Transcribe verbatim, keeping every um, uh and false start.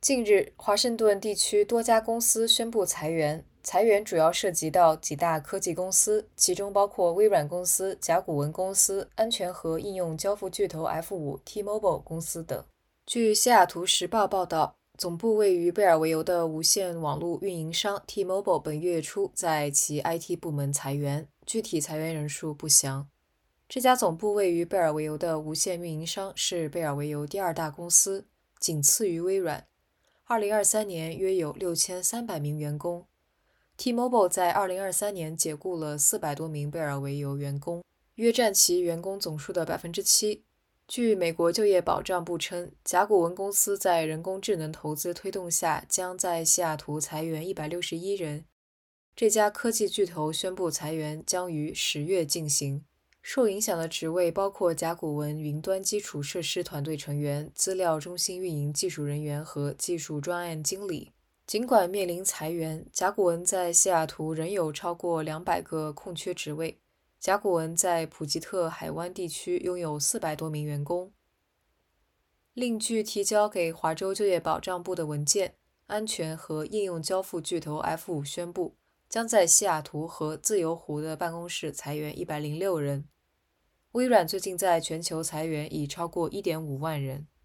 近日，华盛顿地区多家公司宣布裁员，裁员主要涉及到几大科技公司，其中包括微软公司、甲骨文公司、安全和应用交付巨头 F 五 T-Mobile 公司等。据西雅图时报报道，总部位于贝尔维尤的无线网络运营商 T-Mobile 本月初在其 I T 部门裁员，具体裁员人数不详。这家总部位于贝尔维尤的无线运营商是贝尔维尤第二大公司，仅次于微软。二零二三年约有六千三百名员工。T-Mobile 在二零二三年解雇了四百多名贝尔维尤员工，约占其员工总数的 百分之七。据美国就业保障部称，甲骨文公司在人工智能投资推动下，将在西雅图裁员一百六十一人。这家科技巨头宣布裁员将于十月进行。受影响的职位包括甲骨文云端基础设施团队成员、资料中心运营技术人员和技术专案经理。尽管面临裁员，甲骨文在西雅图仍有超过两百个空缺职位。甲骨文在普吉特海湾地区拥有四百多名员工。另据提交给华州就业保障部的文件，安全和应用交付巨头 F 五 宣布，将在西雅图和自由湖的办公室裁员一百零六人。微软最近在全球裁员已超过 一点五万人。